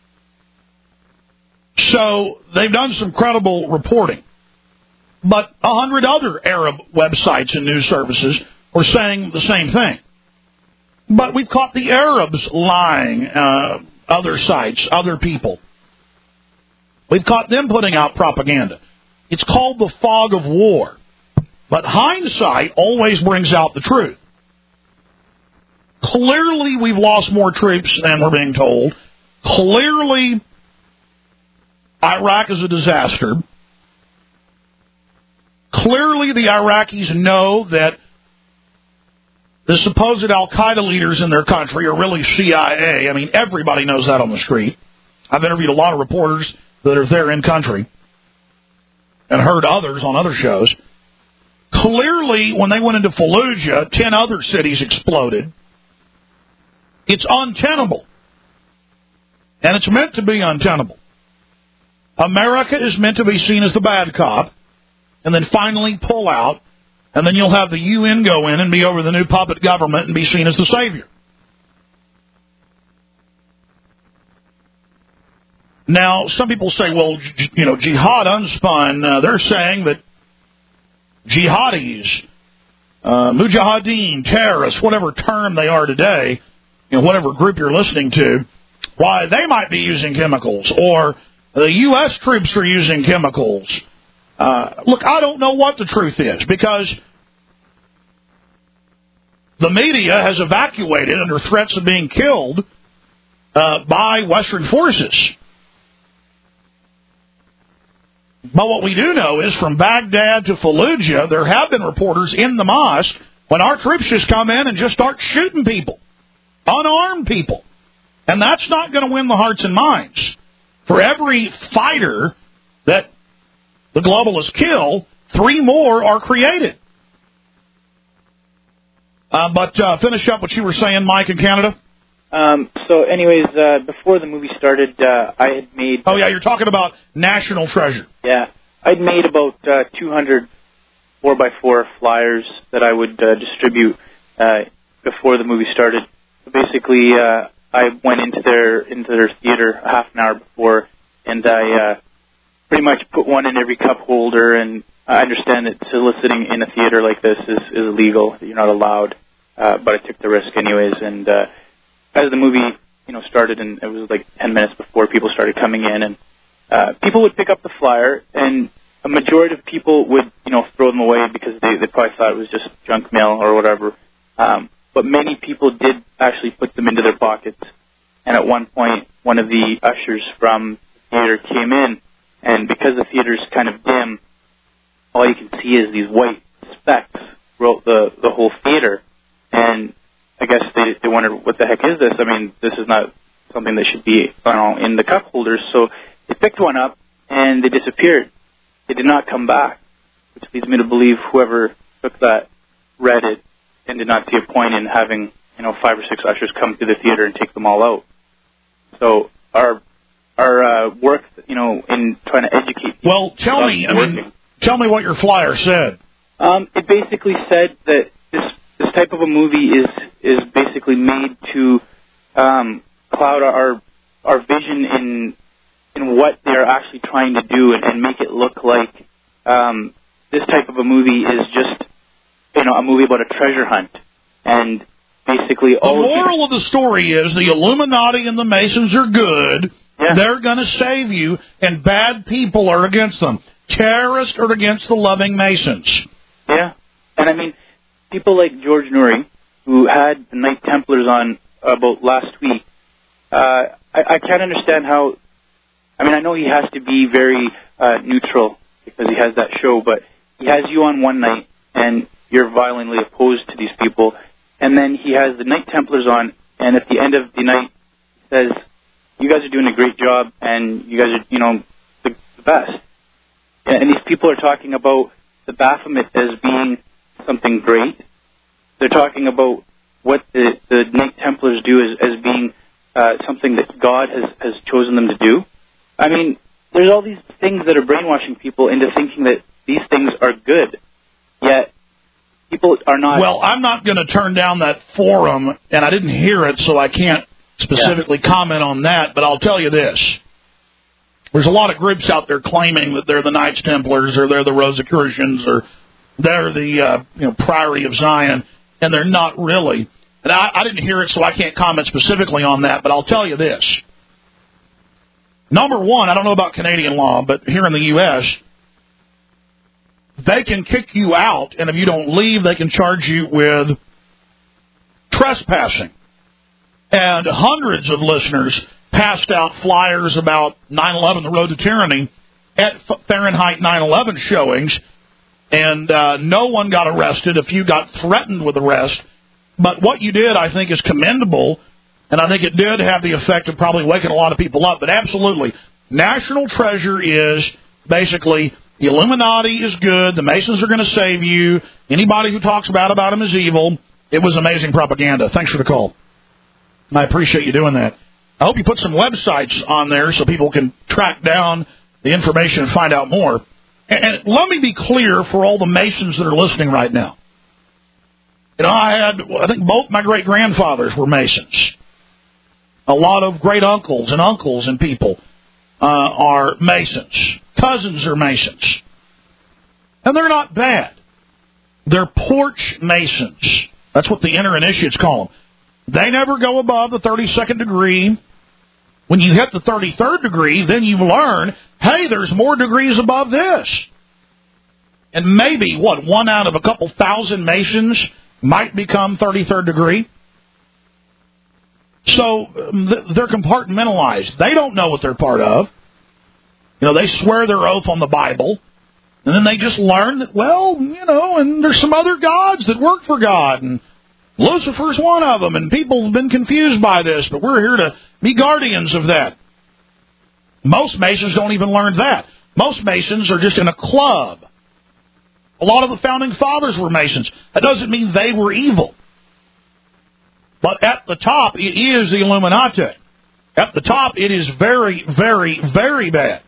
So they've done some credible reporting. But a hundred other Arab websites and news services were saying the same thing. But we've caught the Arabs lying, uh, other sites, other people. We've caught them putting out propaganda. It's called the fog of war. But hindsight always brings out the truth. Clearly, we've lost more troops than we're being told. Clearly, Iraq is a disaster. Clearly, the Iraqis know that the supposed al-Qaeda leaders in their country are really C I A. I mean, everybody knows that on the street. I've interviewed a lot of reporters that are there in country and heard others on other shows. Clearly, when they went into Fallujah, ten other cities exploded. It's untenable. And it's meant to be untenable. America is meant to be seen as the bad cop and then finally pull out, and then you'll have the U N go in and be over the new puppet government and be seen as the savior. Now, some people say, well, you know, Jihad Unspun, uh, they're saying that jihadis, uh, mujahideen, terrorists, whatever term they are today, you know, whatever group you're listening to, why they might be using chemicals, or the U S troops are using chemicals. Uh, look, I don't know what the truth is, because the media has evacuated under threats of being killed uh, by Western forces. But what we do know is from Baghdad to Fallujah, there have been reporters in the mosque when our troops just come in and just start shooting people, unarmed people. And that's not going to win the hearts and minds. For every fighter that the globalists kill, three more are created. Uh, but uh, finish up what you were saying, Mike, in Canada. Um, so, anyways, uh, before the movie started, uh, I had made... Oh, yeah, you're talking about National Treasure. Yeah. I'd made about uh, two hundred four by four flyers that I would uh, distribute uh, before the movie started. So basically, uh, I went into their into their theater a half an hour before, and I uh, pretty much put one in every cup holder, and I understand that soliciting in a theater like this is, is illegal. You're not allowed. Uh, but I took the risk anyways, and uh, as the movie, you know, started, and it was like ten minutes before people started coming in, and uh, people would pick up the flyer, and a majority of people would, you know, throw them away because they, they probably thought it was just junk mail or whatever. Um, but many people did actually put them into their pockets, and at one point, one of the ushers from the theater came in, and because the theater's kind of dim, all you can see is these white specks throughout the, the whole theater. And I guess they they wondered, what the heck is this? I mean, this is not something that should be, you know, in the cup holders. So they picked one up, and they disappeared. They did not come back, which leads me to believe whoever took that read it and did not see a point in having, you know, five or six ushers come to the theater and take them all out. So our our uh, work, you know, in trying to educate people. Well, tell me, I mean, tell me what your flyer said. Um, it basically said that this this type of a movie is is basically made to um, cloud our our vision in in what they're actually trying to do, and, and make it look like um, this type of a movie is just, you know, a movie about a treasure hunt. And basically, all the moral of the story is the Illuminati and the Masons are good. Yeah. They're going to save you, and bad people are against them. Terrorists are against the loving Masons. Yeah, and I mean, people like George Noory, who had the Knight Templars on about last week, uh, I, I can't understand how. I mean, I know he has to be very uh, neutral because he has that show, but he has you on one night, and you're violently opposed to these people, and then he has the Knight Templars on, and at the end of the night, he says, "You guys are doing a great job, and you guys are, you know, the, the best." And these people are talking about the Baphomet as being something great. They're talking about what the, the Knight Templars do as, as being uh, something that God has, has chosen them to do. I mean, there's all these things that are brainwashing people into thinking that these things are good, yet people are not... Well, I'm not going to turn down that forum, and I didn't hear it, so I can't specifically yeah. comment on that, but I'll tell you this. There's a lot of groups out there claiming that they're the Knights Templars, or they're the Rosicrucians, or they're the uh, you know Priory of Zion, and they're not really. And I, I didn't hear it, so I can't comment specifically on that, but I'll tell you this. Number one, I don't know about Canadian law, but here in the U S, they can kick you out, and if you don't leave, they can charge you with trespassing. And hundreds of listeners passed out flyers about nine eleven, the Road to Tyranny, at Fahrenheit nine eleven showings, and uh, no one got arrested. A few got threatened with arrest. But what you did, I think, is commendable, and I think it did have the effect of probably waking a lot of people up. But absolutely, National Treasure is basically the Illuminati is good, the Masons are going to save you, anybody who talks bad about them is evil. It was amazing propaganda. Thanks for the call. I appreciate you doing that. I hope you put some websites on there so people can track down the information and find out more. And, and let me be clear for all the Masons that are listening right now. You know, I had, I think both my great-grandfathers were Masons. A lot of great-uncles and uncles and people uh, are Masons. Cousins are Masons. And they're not bad. they're porch masons. That's what the inner initiates call them. They never go above the thirty-second degree. When you hit the thirty-third degree, then you learn, hey, there's more degrees above this. And maybe, what, one out of a couple thousand masons might become thirty-third degree. So they're compartmentalized. They don't know what they're part of. You know, they swear their oath on the Bible, and then they just learn that, well, you know, and there's some other gods that work for God, and Lucifer's one of them, and people have been confused by this, but we're here to be guardians of that. Most Masons don't even learn that. Most Masons are just in a club. A lot of the Founding Fathers were Masons. That doesn't mean they were evil. But at the top, it is the Illuminati. At the top, it is very, very, very bad.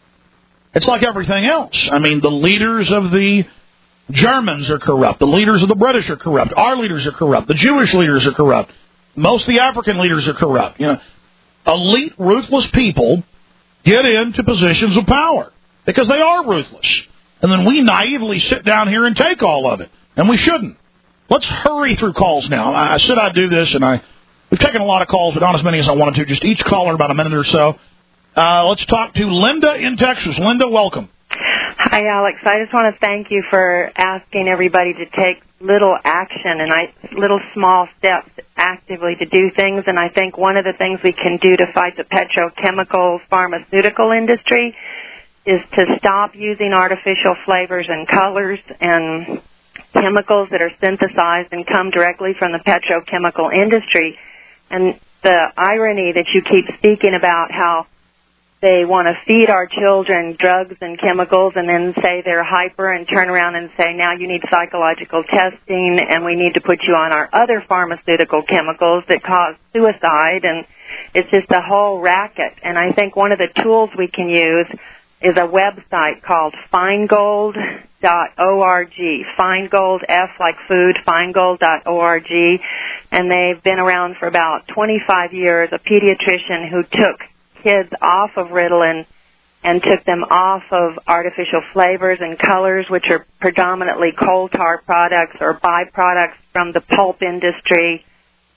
It's like everything else. I mean, the leaders of the Germans are corrupt. The leaders of the British are corrupt. Our leaders are corrupt. The Jewish leaders are corrupt. Most of the African leaders are corrupt. You know, elite, ruthless people get into positions of power because they are ruthless. And then we naively sit down here and take all of it. And we shouldn't. Let's hurry through calls now. I said I'd do this, and I we've taken a lot of calls, but not as many as I wanted to. Just each caller about a minute or so. Uh, let's talk to Linda in Texas. Linda, welcome. Hi, Alex. I just want to thank you for asking everybody to take little action and I, little small steps actively to do things. And I think one of the things we can do to fight the petrochemical pharmaceutical industry is to stop using artificial flavors and colors and chemicals that are synthesized and come directly from the petrochemical industry. And the irony that you keep speaking about how they want to feed our children drugs and chemicals and then say they're hyper and turn around and say, now you need psychological testing and we need to put you on our other pharmaceutical chemicals that cause suicide. And it's just a whole racket. And I think one of the tools we can use is a website called feingold dot org. Feingold, F like food, feingold dot org. And they've been around for about twenty-five years, a pediatrician who took kids off of Ritalin and took them off of artificial flavors and colors, which are predominantly coal tar products or byproducts from the pulp industry.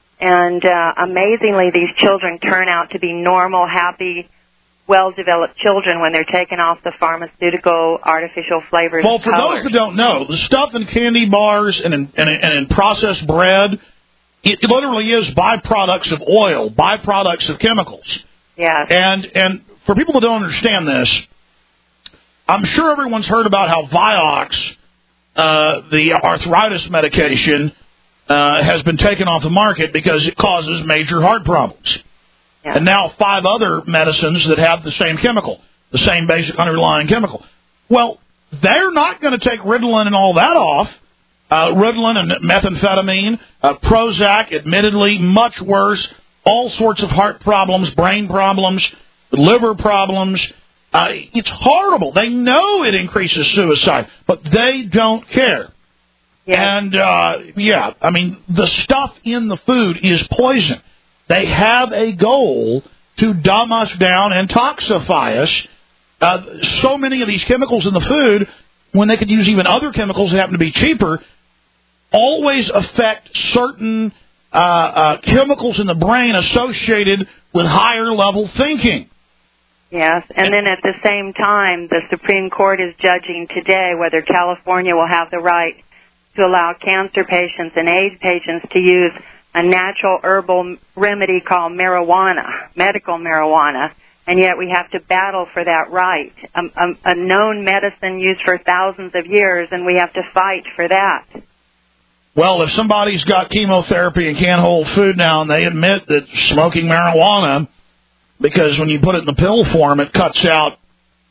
And uh, amazingly, these children turn out to be normal, happy, well-developed children when they're taken off the pharmaceutical artificial flavors. Well, for colors. those that don't know, the stuff in candy bars and in, and in, and in processed bread, it literally is byproducts of oil, byproducts of chemicals. Yes. And and for people that don't understand this, I'm sure everyone's heard about how Vioxx, uh, the arthritis medication, uh, has been taken off the market because it causes major heart problems. Yeah. And now five other medicines that have the same chemical, the same basic underlying chemical. Well, they're not going to take Ritalin and all that off. Uh, Ritalin and methamphetamine, uh, Prozac, admittedly much worse. All sorts of heart problems, brain problems, liver problems. Uh, it's horrible. They know it increases suicide, but they don't care. Yeah. And, uh, yeah, I mean, the stuff in the food is poison. They have a goal to dumb us down and toxify us. Uh, so many of these chemicals in the food, when they could use even other chemicals that happen to be cheaper, always affect certain uh, uh, chemicals in the brain associated with higher level thinking. Yes, and then at the same time, the Supreme Court is judging today whether California will have the right to allow cancer patients and AIDS patients to use a natural herbal remedy called marijuana, medical marijuana, and yet we have to battle for that right. A, a, a known medicine used for thousands of years, and we have to fight for that. Well, if somebody's got chemotherapy and can't hold food now, and they admit that smoking marijuana, because when you put it in the pill form, it cuts out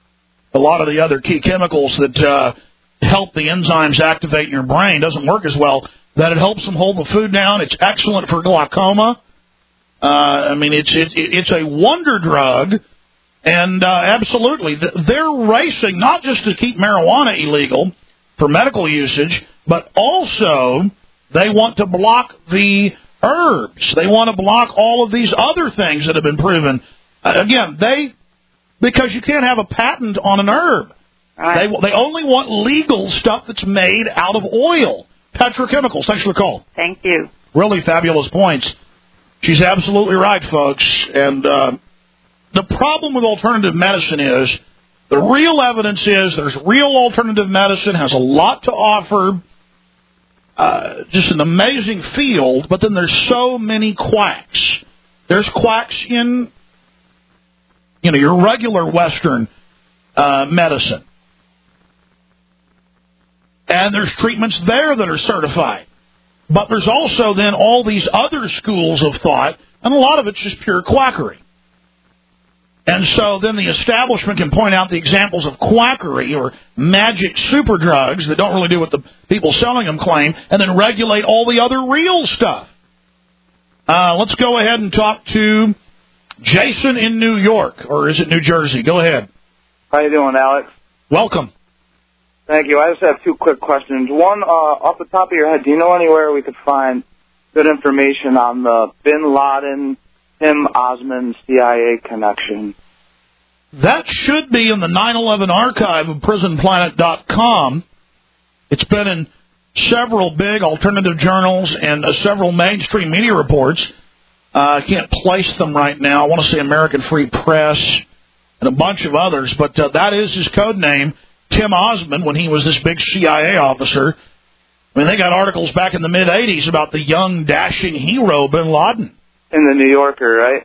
a lot of the other key chemicals that uh, help the enzymes activate in your brain, doesn't work as well, that it helps them hold the food down. It's excellent for glaucoma. Uh, I mean, it's it, it's a wonder drug, and uh, absolutely, they're racing not just to keep marijuana illegal for medical usage, but also they want to block the herbs. They want to block all of these other things that have been proven. Uh, again, they because you can't have a patent on an herb. Right. They they only want legal stuff that's made out of oil. Petrochemicals. Thanks for the call. Thank you. Really fabulous points. She's absolutely right, folks. And uh, the problem with alternative medicine is the real evidence is there's real alternative medicine, has a lot to offer, uh, just an amazing field, but then there's so many quacks. There's quacks in, you know, your regular Western uh, medicine. And there's treatments there that are certified. But there's also then all these other schools of thought, and a lot of it's just pure quackery. And so then the establishment can point out the examples of quackery or magic super drugs that don't really do what the people selling them claim, and then regulate all the other real stuff. Uh, let's go ahead and talk to Jason in New York, or is it New Jersey? Go ahead. How you doing, Alex? Welcome. Thank you. I just have two quick questions. One, uh, off the top of your head, do you know anywhere we could find good information on the Bin Laden, Tim Osman C I A connection? That should be in the nine eleven archive of prison planet dot com. It's been in several big alternative journals and uh, several mainstream media reports. Uh, I can't place them right now. I want to say American Free Press and a bunch of others, but uh, that is his code name, Tim Osman, when he was this big C I A officer. I mean, they got articles back in the mid-eighties about the young, dashing hero Bin Laden. In the New Yorker, right?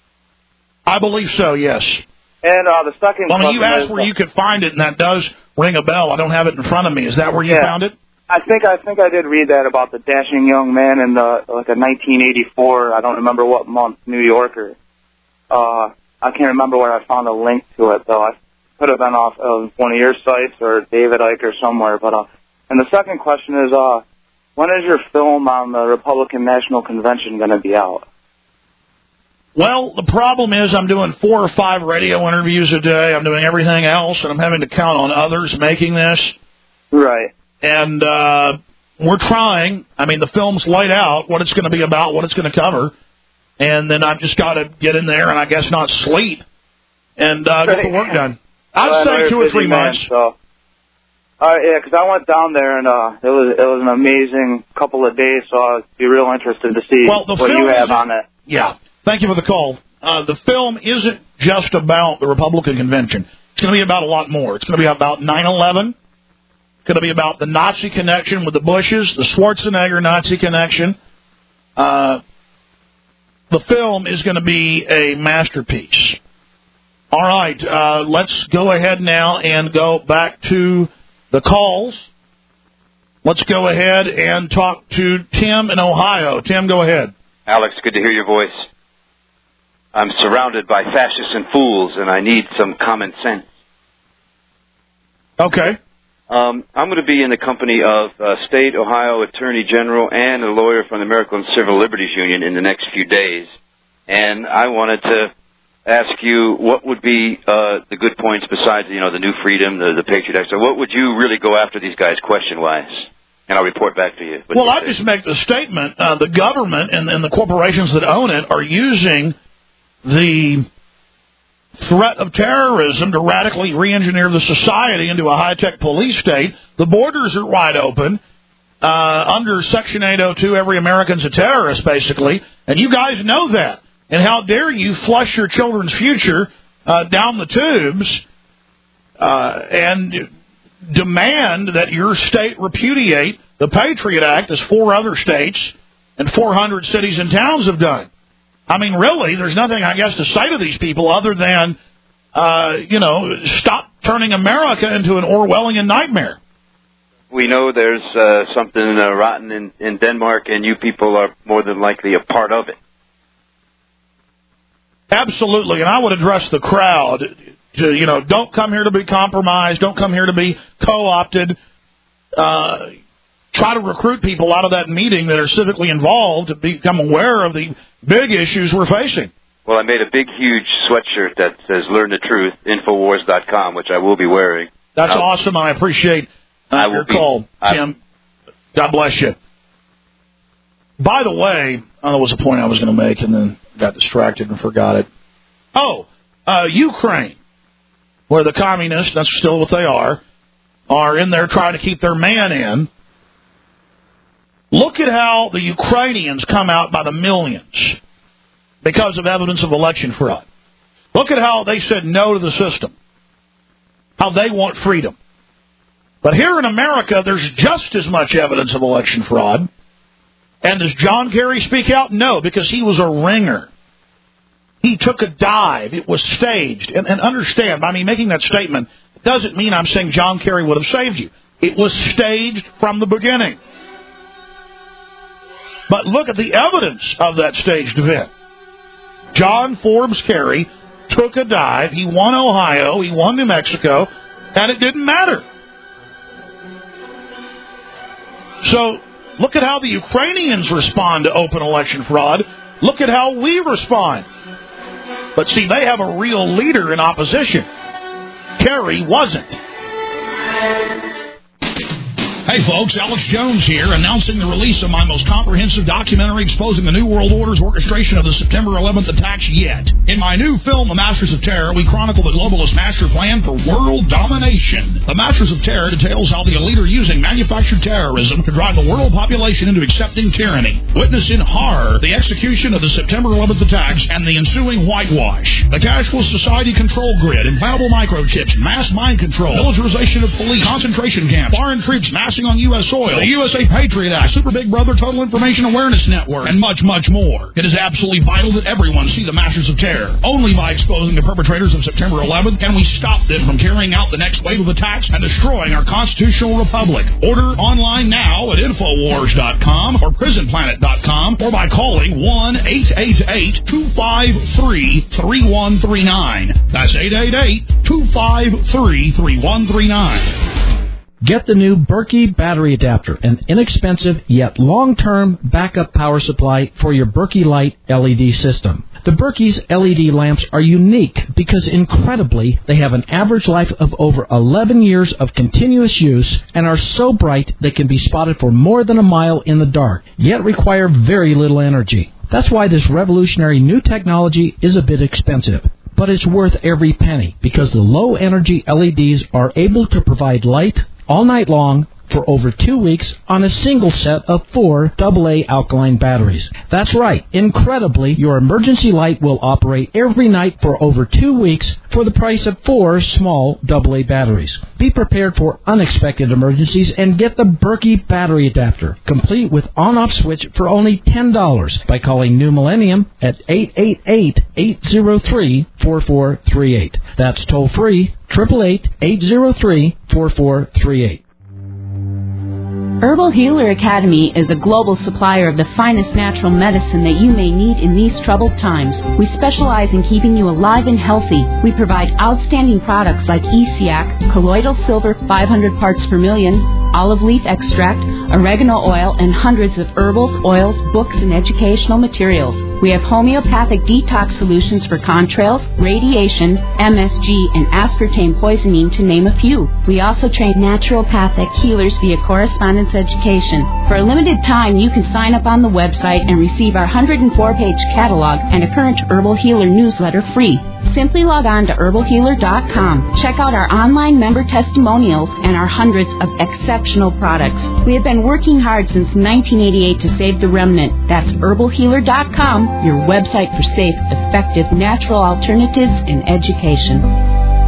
I believe so, yes. And uh, the second well, question you asked is, where you could find it, and that does ring a bell. I don't have it in front of me. Is that where you yeah, found it? I think I think I did read that about the dashing young man in the like a nineteen eighty-four, I don't remember what month, New Yorker. Uh, I can't remember where I found a link to it, though. I could have been off of one of your sites or David Icke or somewhere. But uh, and the second question is, uh, when is your film on the Republican National Convention going to be out? Well, the problem is I'm doing four or five radio interviews a day. I'm doing everything else, and I'm having to count on others making this. Right. And uh, we're trying. I mean, the film's laid out, what it's going to be about, what it's going to cover. And then I've just got to get in there and I guess not sleep and uh, get the work done. I'd well, say two or three man, months. So. Uh, yeah, because I went down there and uh, it was it was an amazing couple of days, so I'd be real interested to see well, the what film you have isn't- on it. Yeah. Thank you for the call. Uh, the film isn't just about the Republican convention. It's going to be about a lot more. It's going to be about nine eleven. It's going to be about the Nazi connection with the Bushes, the Schwarzenegger Nazi connection. Uh, the film is going to be a masterpiece. All right, uh, let's go ahead now and go back to the calls. Let's go ahead and talk to Tim in Ohio. Tim, go ahead. Alex, good to hear your voice. I'm surrounded by fascists and fools, and I need some common sense. Okay. Um, I'm going to be in the company of uh, State Ohio Attorney General and a lawyer from the American Civil Liberties Union in the next few days. And I wanted to ask you what would be uh, the good points besides, you know, the New Freedom, the, the Patriot Act. So what would you really go after these guys question-wise? And I'll report back to you. Well, I just make the statement, uh, the government and, and the corporations that own it are using the threat of terrorism to radically re-engineer the society into a high-tech police state. The borders are wide open. Uh, under Section eight oh two, every American's a terrorist, basically. And you guys know that. And how dare you flush your children's future uh, down the tubes uh, and demand that your state repudiate the Patriot Act, as four other states and four hundred cities and towns have done. I mean, really, there's nothing, I guess, to say to these people other than, uh, you know, stop turning America into an Orwellian nightmare. We know there's uh, something uh, rotten in, in Denmark, and you people are more than likely a part of it. Absolutely, and I would address the crowd to, you know, don't come here to be compromised, don't come here to be co-opted. Uh, try to recruit people out of that meeting that are civically involved to become aware of the big issues we're facing. Well, I made a big, huge sweatshirt that says Learn the Truth, Infowars dot com, which I will be wearing. That's I'll, awesome. I appreciate uh, I will your be, call, I, Tim. God bless you. By the way, oh, there was a point I was going to make and then got distracted and forgot it. Oh, uh, Ukraine, where the communists, that's still what they are, are in there trying to keep their man in. Look at how the Ukrainians come out by the millions because of evidence of election fraud. Look at how they said no to the system, how they want freedom. But here in America, there's just as much evidence of election fraud. And does John Kerry speak out? No, because he was a ringer. He took a dive. It was staged. And, and understand, by me making that statement, it doesn't mean I'm saying John Kerry would have saved you. It was staged from the beginning. But look at the evidence of that staged event. John Forbes Kerry took a dive. He won Ohio. He won New Mexico. And it didn't matter. So look at how the Ukrainians respond to open election fraud. Look at how we respond. But see, they have a real leader in opposition. Kerry wasn't. Hey folks, Alex Jones here, announcing the release of my most comprehensive documentary exposing the New World Order's orchestration of the September eleventh attacks yet. In my new film, The Masters of Terror, we chronicle the globalist master plan for world domination. The Masters of Terror details how the elite are using manufactured terrorism to drive the world population into accepting tyranny. Witness in horror the execution of the September eleventh attacks and the ensuing whitewash. The cashless society control grid, implantable microchips, mass mind control, militarization of police, concentration camps, foreign troops massing on U S soil, the U S A Patriot Act, Super Big Brother Total Information Awareness Network, and much, much more. It is absolutely vital that everyone see the Masters of Terror. Only by exposing the perpetrators of September eleventh can we stop them from carrying out the next wave of attacks and destroying our constitutional republic. Order online now at Infowars dot com or Prison Planet dot com or by calling one eight eight eight, two five three, three one three nine. That's eight eight eight, two five three, three one three nine. Get the new Berkey battery adapter, an inexpensive yet long-term backup power supply for your Berkey Light L E D system. The Berkey's L E D lamps are unique because, incredibly, they have an average life of over eleven years of continuous use and are so bright they can be spotted for more than a mile in the dark, yet require very little energy. That's why this revolutionary new technology is a bit expensive. But it's worth every penny because the low-energy L E Ds are able to provide light all night long for over two weeks on a single set of four double A alkaline batteries. That's right. Incredibly, your emergency light will operate every night for over two weeks for the price of four small double A batteries. Be prepared for unexpected emergencies and get the Berkey battery adapter, complete with on-off switch for only ten dollars by calling New Millennium at eight eight eight, eight zero three, four four three eight. That's toll free, eight eight eight, eight zero three, four four three eight. Herbal Healer Academy is a global supplier of the finest natural medicine that you may need in these troubled times. We specialize in keeping you alive and healthy. We provide outstanding products like E C A C, colloidal silver five hundred parts per million, olive leaf extract, oregano oil, and hundreds of herbals, oils, books, and educational materials. We have homeopathic detox solutions for contrails, radiation, M S G, and aspartame poisoning, to name a few. We also train naturopathic healers via correspondence education. For a limited time, you can sign up on the website and receive our one hundred four page catalog and a current Herbal Healer newsletter free. Simply log on to herbal healer dot com. Check out our online member testimonials and our hundreds of exceptional products. We have been working hard since nineteen eighty-eight to save the remnant. That's herbal healer dot com, your website for safe, effective, natural alternatives in education.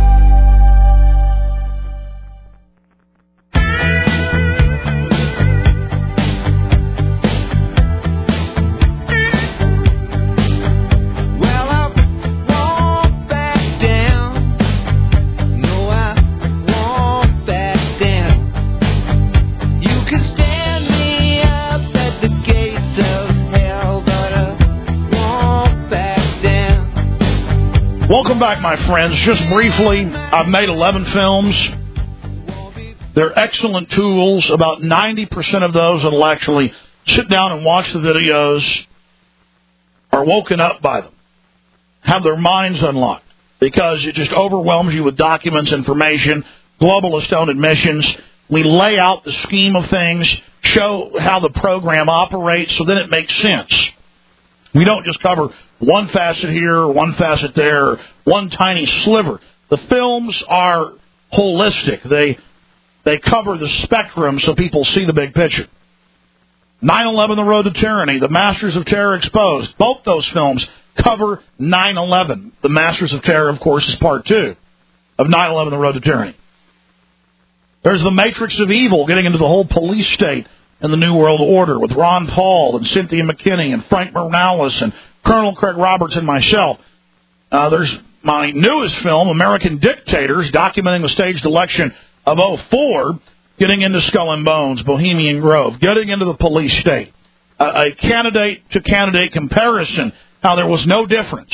Welcome back, my friends. Just briefly, I've made eleven films. They're excellent tools. About ninety percent of those that will actually sit down and watch the videos are woken up by them, have their minds unlocked, because it just overwhelms you with documents, information, globalist-owned admissions. We lay out the scheme of things, show how the program operates, so then it makes sense. We don't just cover one facet here or one facet there or one tiny sliver. The films are holistic. They they cover the spectrum so people see the big picture. nine eleven, The Road to Tyranny, The Masters of Terror Exposed. Both those films cover nine eleven. The Masters of Terror, of course, is part two of nine eleven, The Road to Tyranny. There's The Matrix of Evil, getting into the whole police state and the New World Order with Ron Paul and Cynthia McKinney and Frank Morales and Colonel Craig Roberts and myself. Uh, there's my newest film, American Dictators, documenting the staged election of oh four, getting into Skull and Bones, Bohemian Grove, getting into the police state. Uh, a candidate-to-candidate comparison, how there was no difference.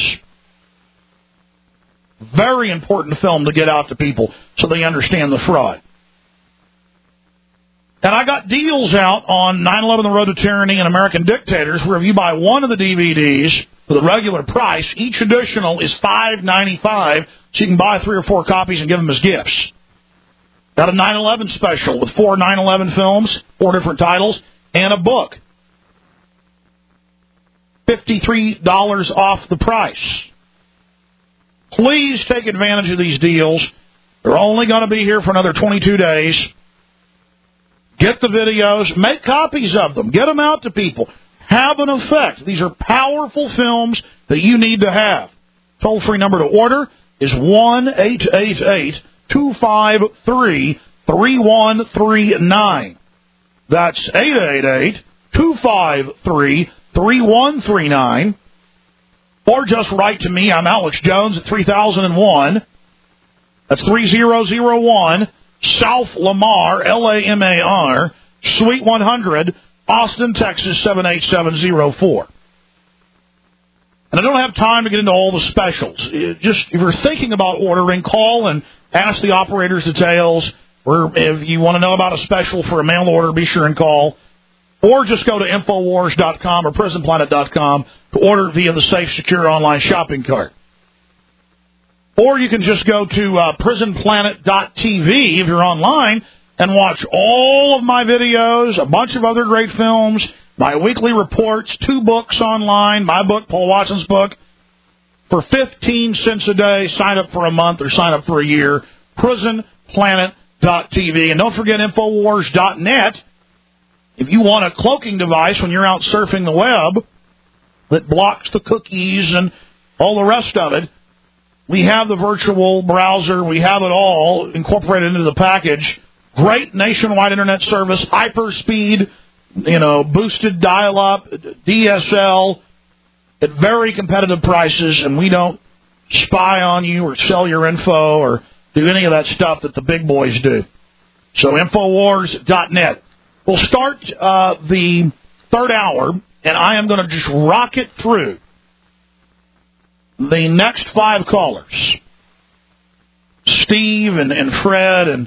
Very important film to get out to people so they understand the fraud. And I got deals out on nine eleven, The Road to Tyranny, and American Dictators, where if you buy one of the D V Ds for the regular price, each additional is five ninety-five, so you can buy three or four copies and give them as gifts. Got a nine eleven special with four nine eleven films, four different titles, and a book. fifty-three dollars off the price. Please take advantage of these deals. They're only going to be here for another twenty-two days. Get the videos. Make copies of them. Get them out to people. Have an effect. These are powerful films that you need to have. Toll-free number to order is one eight eight eight, two five three, three one three nine. That's eight eight eight, two five three, three one three nine. Or just write to me. I'm Alex Jones at three thousand one. That's three thousand one, South Lamar, L A M A R, Suite one hundred, Austin, Texas, seven eight seven zero four. And I don't have time to get into all the specials. Just if you're thinking about ordering, call and ask the operator's details. Or if you want to know about a special for a mail order, be sure and call. Or just go to Infowars dot com or Prison Planet dot com to order via the safe, secure online shopping cart. Or you can just go to uh, Prison Planet dot T V if you're online and watch all of my videos, a bunch of other great films, my weekly reports, two books online, my book, Paul Watson's book, for fifteen cents a day. Sign up for a month or sign up for a year. Prison Planet dot T V. And don't forget Infowars dot net. If you want a cloaking device when you're out surfing the web that blocks the cookies and all the rest of it, we have the virtual browser. We have it all incorporated into the package. Great nationwide internet service, hyper-speed, you know, boosted dial-up, D S L, at very competitive prices, and we don't spy on you or sell your info or do any of that stuff that the big boys do. So Infowars dot net. We'll start uh, the third hour, and I am going to just rock it through the next five callers. Steve and, and Fred and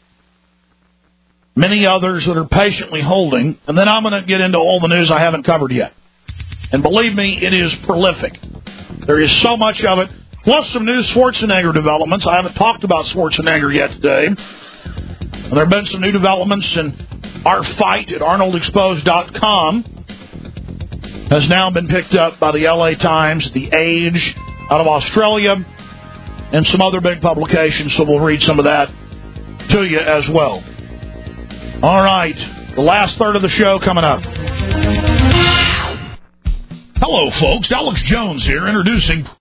many others that are patiently holding, and then I'm going to get into all the news I haven't covered yet. And believe me, it is prolific. There is so much of it, plus some new Schwarzenegger developments. I haven't talked about Schwarzenegger yet today. And there have been some new developments, and our fight at Arnold Exposed dot com has now been picked up by the L A Times, The Age out of Australia, and some other big publications, so we'll read some of that to you as well. All right, the last third of the show coming up. Hello, folks. Alex Jones here, introducing